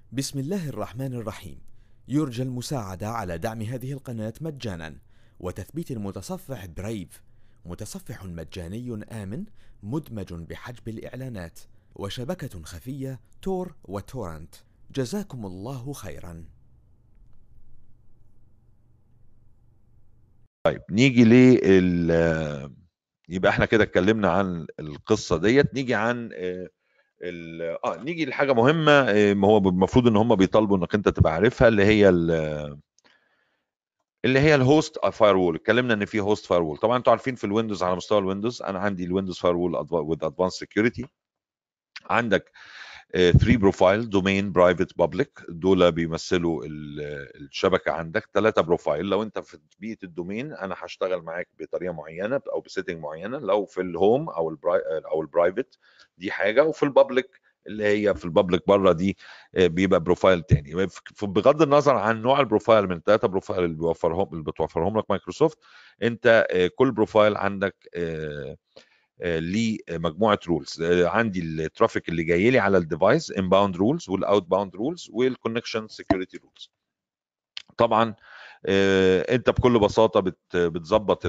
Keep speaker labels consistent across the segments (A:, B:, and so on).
A: بسم الله الرحمن الرحيم. يرجى المساعدة على دعم هذه القناة مجانا وتثبيت المتصفح برايف، متصفح مجاني آمن مدمج بحجب الإعلانات وشبكة خفية تور وتورنت. جزاكم الله خيرا.
B: طيب نيجي يبقى احنا كده اتكلمنا عن القصه ديت. نيجي عن نيجي لحاجه مهمه. هو المفروض ان هم بيطالبوا انك انت تبقى عارفها، اللي هي الهوست فاير وول. اتكلمنا ان في هوست فاير وول. طبعا انتوا عارفين في الويندوز، على مستوى الويندوز انا عندي الويندوز فاير وول وذ ادفانس سكيورتي. عندك 3 بروفايل: دومين، برايفت، بابليك. دول بيمثلوا الشبكه. عندك 3 بروفايل. لو انت في بيئه الدومين انا هشتغل معاك بطريقه معينه او بسيتنج معينه. لو في الهوم او البرايفت دي حاجه، وفي البابليك اللي هي في البابليك بره دي بيبقى بروفايل تاني. بغض النظر عن نوع البروفايل من الثلاثه بروفايل اللي بتوفرهم لك مايكروسوفت، انت كل بروفايل عندك ليه مجموعه رولز. عندي الترافيك اللي جاي لي على الديفايس، انباوند رولز والاوت باوند رولز والكونكشن سكيورتي رولز. طبعا انت بكل بساطه بتظبط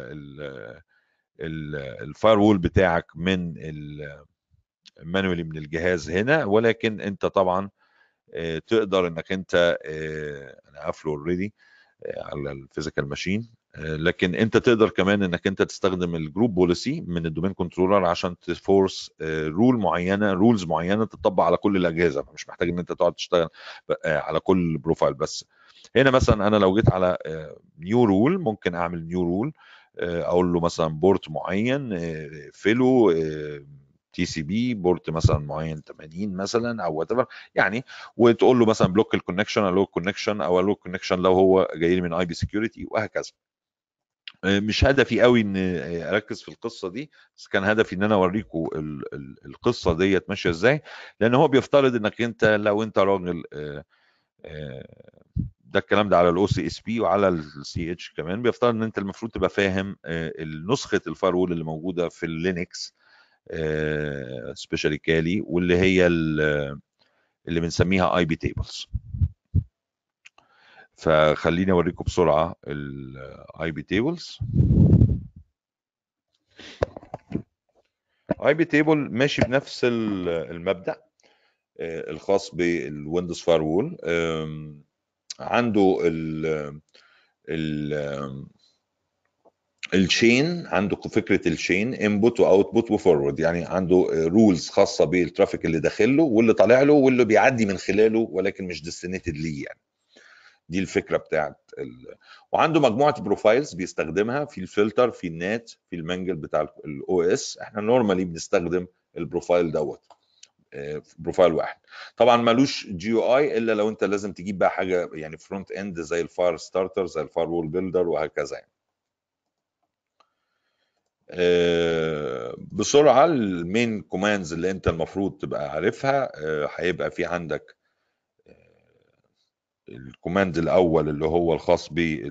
B: الفاير وول بتاعك من المانوالي من الجهاز هنا، ولكن انت طبعا تقدر انك انت انا قافله اوريدي على الفيزيكال ماشين، لكن انت تقدر كمان انك انت تستخدم الجروب بوليسي من الدومين كنترولر عشان تفورس رولز معينه تطبق على كل الاجهزه. مش محتاج ان انت تقعد تشتغل على كل بروفايل. بس هنا مثلا انا لو جيت على نيو رول، ممكن اعمل نيو رول، اقول له مثلا بورت معين فيلو تي سي بي بورت مثلا معين 80 مثلا او وات ايفر يعني، وتقول له مثلا بلوك الكونكشن، الو الكونكشن، او الو الكونكشن لو هو جاي لي من اي بي سكيورتي، وهكذا. مش هدفي قوي ان اركز في القصه دي، بس كان هدفي ان انا اوريكم القصه ديت ماشيه ازاي. لان هو بيفترض انك انت لو انت راجل ده الكلام ده على الاو سي اس بي وعلى السي اتش كمان، بيفترض ان انت المفروض تبقى فاهم نسخه الفايرول اللي موجوده في اللينكس سبيشالي كالي، واللي هي اللي بنسميها اي بي تيبلز. فخليني اوريكم بسرعه الاي بي تيبلز. اي بي تيبل ماشي بنفس المبدا الخاص بالويندوز فاير وول. عنده ال الشين، عنده فكره الشين انبوت واوتبوت وفورورد. يعني عنده رولز خاصه بالترافيك اللي داخل له واللي طالع له واللي بيعدي من خلاله، ولكن مش ديستنيتد ليه يعني. دي الفكره بتاعت وعنده مجموعه بروفايلز بيستخدمها في الفلتر، في النات، في المانجل بتاع الاو اس. احنا نورمالي بنستخدم البروفايل دوت بروفايل واحد. طبعا ملوش جي يو اي الا لو انت لازم تجيب بقى حاجه يعني فرونت اند زي الفاير ستارتر، زي الفاير وول بيلدر، وهكذا يعني. بسرعه المين كوماندز اللي انت المفروض تبقى عارفها. هيبقى في عندك الكوماند الاول اللي هو الخاص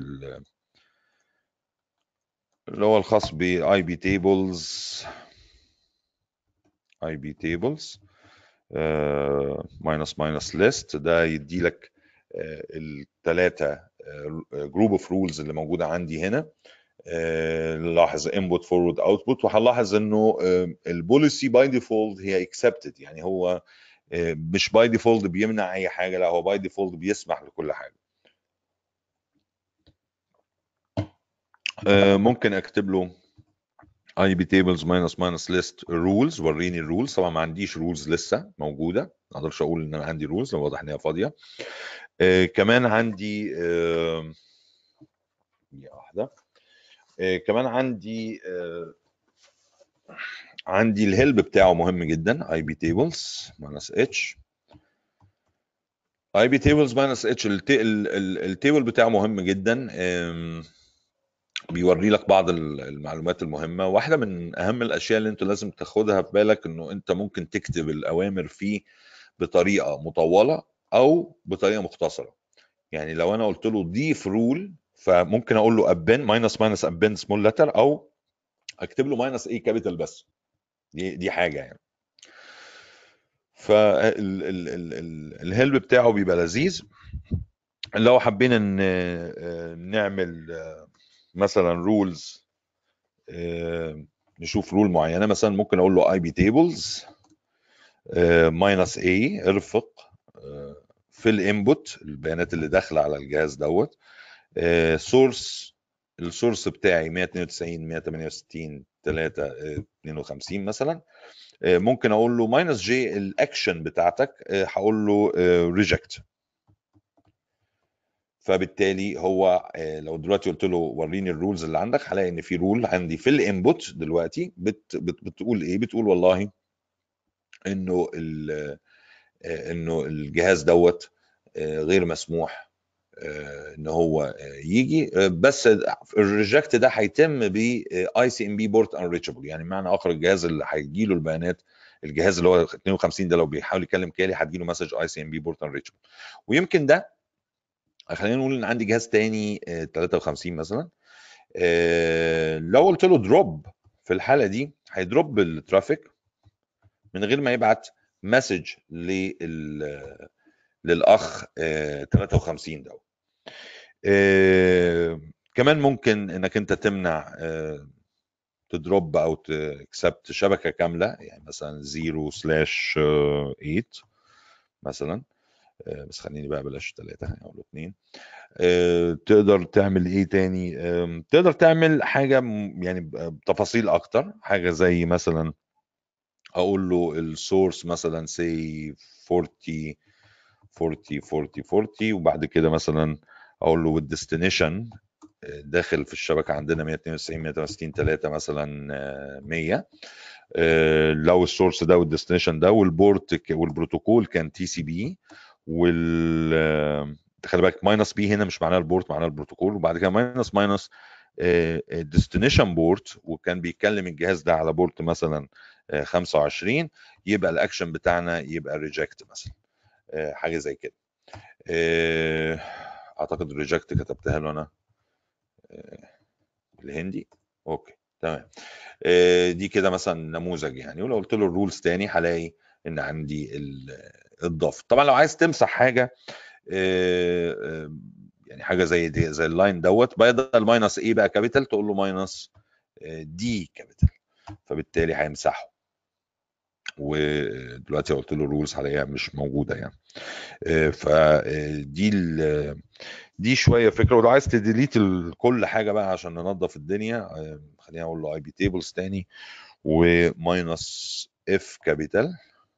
B: باي بي تيبلز. اي بي تيبلز ماينس ماينس ليست، ده يدي لك الثلاثه جروب اوف رولز اللي موجوده عندي هنا. نلاحظ انبوت فورورد اوتبوت، وهنلاحظ انه البوليسي باي ديفولت هي اكسبتد. يعني هو مش باي ديفولت بيمنع اي حاجه، لا هو باي ديفولت بيسمح لكل حاجه. ممكن اكتب له اي بي تيبلز ماينس ماينس ليست رولز، وريني الرولز. طبعا ما عنديش رولز لسه موجوده، ما اقدرش اقول ان انا عندي رولز، لو واضح ان هي فاضيه. كمان عندي واحده كمان عندي الهيلب بتاعه مهم جدا. اي بي تيبلز ماينس اتش، اي بي تيبلز ماينس اتش. التيبل بتاعه مهم جدا، بيوري لك بعض المعلومات المهمه. واحده من اهم الاشياء اللي انت لازم تاخدها في بالك انه انت ممكن تكتب الاوامر فيه بطريقه مطوله او بطريقه مختصره. يعني لو انا قلت له ضيف رول، فممكن اقول له ابن ماينس ماينس ابن سمول لتر، او اكتب له ماينس ايه كابيتال بس. دي حاجه يعني. فالهيلب بتاعه بيبقى لذيذ. لو حبينا نعمل مثلا رولز، نشوف رول معينه، مثلا ممكن اقول له اي بي تيبلز ماينس اي، ارفق في الانبوت البيانات اللي داخله على الجهاز دوت سورس، السورس بتاعي 192 168 3 52 مثلا. ممكن اقول له ماينس جي الاكشن بتاعتك، هقول له ريجكت. فبالتالي هو لو دلوقتي قلت له وريني الرولز اللي عندك، هلاقي ان في رول عندي في الانبوت دلوقتي بتقول ايه؟ بتقول والله انه انه الجهاز دوت غير مسموح ان هو يجي، بس الريجكت ده هيتم ب اي سي ام بي بورت انريتشبل، يعني معنى اخر الجهاز اللي هيجي له البيانات، الجهاز اللي هو 52 ده لو بيحاول يكلم كالي هتجي له مسج اي سي ام بي بورت انريتشبل. ويمكن ده خلينا نقول ان عندي جهاز تاني 53 مثلا، لو قلت له دروب في الحاله دي هيدروب الترافيك من غير ما يبعت مسج للاخ 53 ده. كمان ممكن انك انت تمنع تدروب او تكسبت شبكه كامله، يعني مثلا 0/8 مثلا، بس خليني بقى بلاش 3 او 2. تقدر تعمل ايه تاني؟ تقدر تعمل حاجه يعني بتفاصيل اكتر، حاجه زي مثلا اقول له السورس مثلا سي 40 40 40 40، وبعد كده مثلا اقول له والديستنيشن داخل في الشبكه عندنا 192 168 3 مثلا 100. لو السورس ده والديستنيشن ده والبورت والبروتوكول كان تي سي بي، خلي بالك ماينس بي هنا مش معناها البورت، معناها البروتوكول، وبعد كده ماينس ماينس ديستنيشن بورت، وكان بيتكلم الجهاز ده على بورت مثلا 25، يبقى الاكشن بتاعنا يبقى ريجكت مثلا، حاجه زي كده. اعتقد ريجكت كتبتها له انا بالهندي. اوكي تمام. دي كده مثلا نموذج يعني. ولو قلت له الرولز تاني هلاقي ان عندي الضافه. طبعا لو عايز تمسح حاجه يعني حاجه زي دي زي اللاين دوت، بدل ماينس ايه بقى كابيتال تقول له ماينس دي كابيتال، فبالتالي هيمسحه. ودلوقتي قلت له الرولز هلاقيها مش موجوده يعني. فدي دي شويه فكره. ولو عايز تديليت كل حاجه بقى عشان ننظف الدنيا، خلينا اقول له اي بي تيبلز تاني وماينس اف كابيتال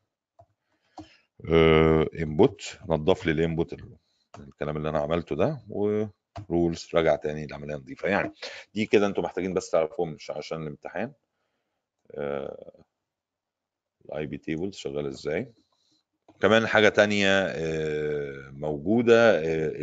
B: انبوت، نظف لي الانبوت الكلام اللي انا عملته ده، ورولز رجع تاني العمليه نظيفه يعني. دي كده انتوا محتاجين بس تعرفوهم مش عشان الامتحان. الاي بي تيبلز شغال ازاي. كمان حاجه تانية موجوده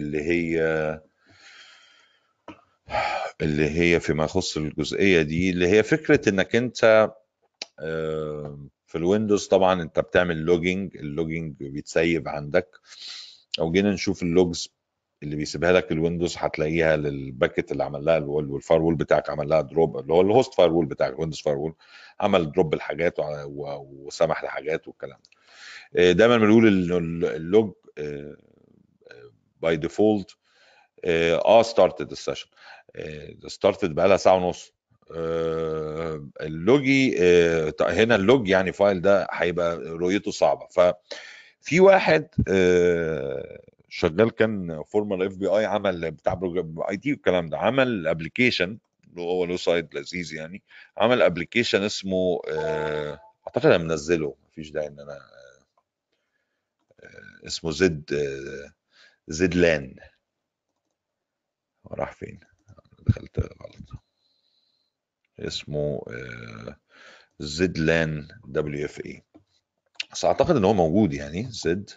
B: اللي هي فيما يخص الجزئيه دي، اللي هي فكره انك انت في الويندوز طبعا انت بتعمل لوجينج، اللوجينج بيتسيب عندك. او جينا نشوف اللوجز اللي بيسيبها لك الويندوز هتلاقيها للباكت اللي عمل لها والفايرول بتاعك عمل لها دروب، اللي هو الهوست فايرول بتاعك الويندوز فايرول عمل دروب الحاجات وسمح لحاجات والكلام ده. دايما بنقول اللوج باي ديفولت ستارتد السيشن، ستارتد بقى لها ساعه ونص. اللوجي هنا اللوج يعني فايل ده هيبقى رؤيته صعبه. ففي واحد شغال كان فورمال اف بي اي، عمل بتاع بروجرام اي تي والكلام ده، عمل ابلكيشن اللي هو له سايد لذيذ يعني. عمل ابلكيشن اسمه اعتقد انا منزله، مفيش داعي ان انا اسمه زد لان. راح فين؟ دخلت غلط. اسمه زد لان دبليو اف اي، بس اعتقد ان هو موجود يعني. زد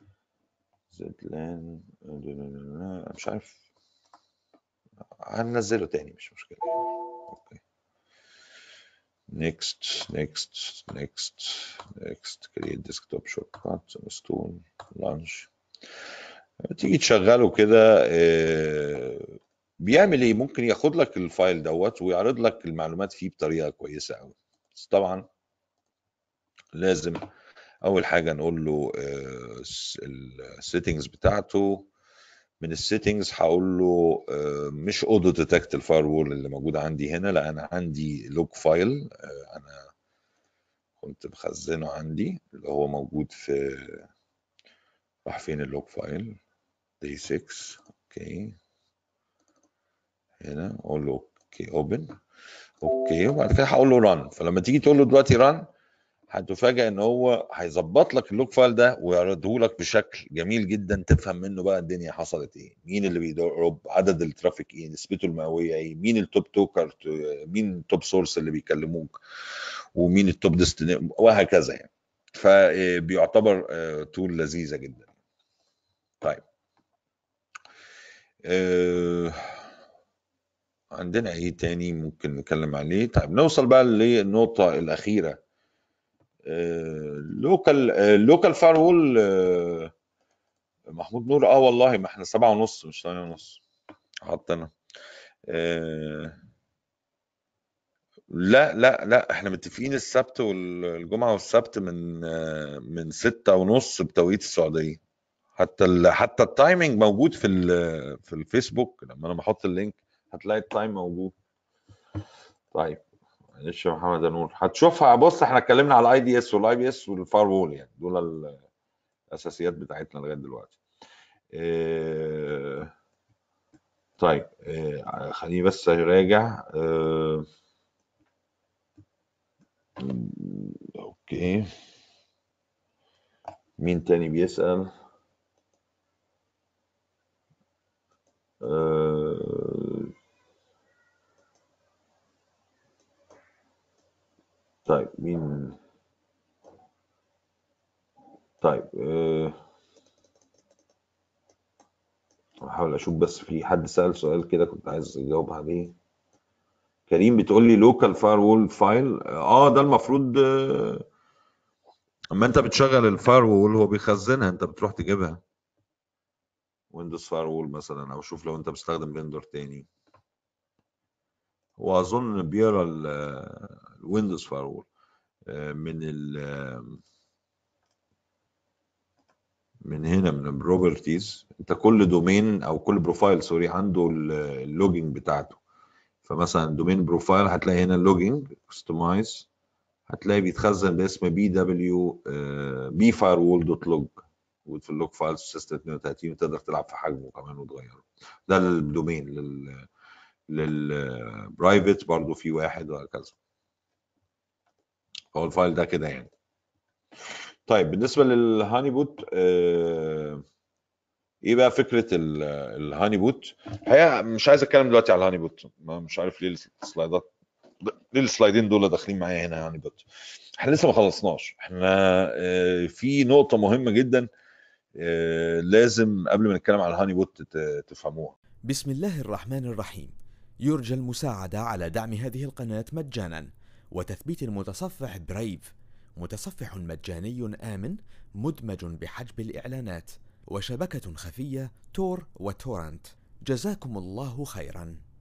B: لان مش عارف، هننزله تاني مش مشكله. اوكي next create desktop shortcut install launch. تيجي تشغله كده بيعمل ايه؟ ممكن ياخد لك الفايل دوت ويعرض لك المعلومات فيه بطريقه كويسه قوي، بس طبعا لازم اول حاجه نقول له السيتنجز بتاعته. من السيتنجز هقول له مش اودو ديتكت الفاير وول اللي موجود عندي هنا، لا انا عندي لوج فايل انا كنت مخزنه عندي، اللي هو موجود في، راح فين اللوج فايل؟ دي 6. اوكي، هنا اقول له اوكي اوبن. اوكي، وبعد كده هقول له ران. فلما تيجي تقول له دلوقتي ران، هتفاجئ ان هو هيظبط لك اللوج فايل ده ويعرضه لك بشكل جميل جدا، تفهم منه بقى الدنيا حصلت ايه، مين اللي بيضرب، عدد الترافيك ايه، نسبته المئويه ايه، مين التوب توكر، مين التوب سورس اللي بيكلموك، ومين التوب ديستني، وهكذا يعني. فبيعتبر تول لذيذه جدا. طيب عندنا ايه تاني ممكن نتكلم عليه؟ طيب نوصل بقى للنقطه الاخيره. لوكال فاير وول. محمود نور، والله ما احنا 7:30 مش 8:30 حطنا. لا لا لا، احنا متفقين السبت والجمعة والسبت من 6:30 بتوقيت السعودية. حتى التايمنج موجود في الفيسبوك، لما انا بحط اللينك هتلاقي التايم موجود. طيب معلش يا محمد نور هتشوفها. بص احنا اتكلمنا على الاي دي اس والاي بي اس والفاير وول، يعني دول الاساسيات بتاعتنا لغايه دلوقتي. طيب خليني بس اراجع. اوكي، مين تاني بيسأل؟ طيب مين؟ طيب احاول اشوف بس في حد سأل سؤال كده كنت عايز اجاوب عليه. كريم بتقول لي لوكال فاير وول فايل. ده المفروض اما انت بتشغل الفاير وول هو بيخزنها، انت بتروح تجيبها ويندوز فاير وول مثلا، او شوف لو انت بتستخدم فيندور تاني. واظن بيقرا الويندوز فاير وول من هنا من البروبرتيز. انت كل دومين او كل بروفايل سوري عنده اللوجينج بتاعته. فمثلا دومين بروفايل هتلاقي هنا اللوجينج كستمايز، هتلاقي بيتخزن باسم بي فاير وول دوت لوج، وفي اللوج فايل سيستم 32، وتقدر تلعب في حجمه كمان وتغيره. ده الدومين. للبرايفت برضو في واحد، وهكذا. هو الفايل ده كده يعني. طيب بالنسبه للهاني بوت، ايه بقى فكره الهاني بوت؟ الحقيقه مش عايز اتكلم دلوقتي على الهاني بوت، مش عارف ليه السلايدين دول داخلين معايا هنا هاني بوت. احنا لسه ما خلصناش. احنا في نقطه مهمه جدا لازم قبل ما نتكلم على الهاني بوت تفهموها.
A: بسم الله الرحمن الرحيم. يرجى المساعدة على دعم هذه القناة مجانا وتثبيت المتصفح برايف، متصفح مجاني آمن مدمج بحجب الإعلانات وشبكة خفية تور وتورنت. جزاكم الله خيرا.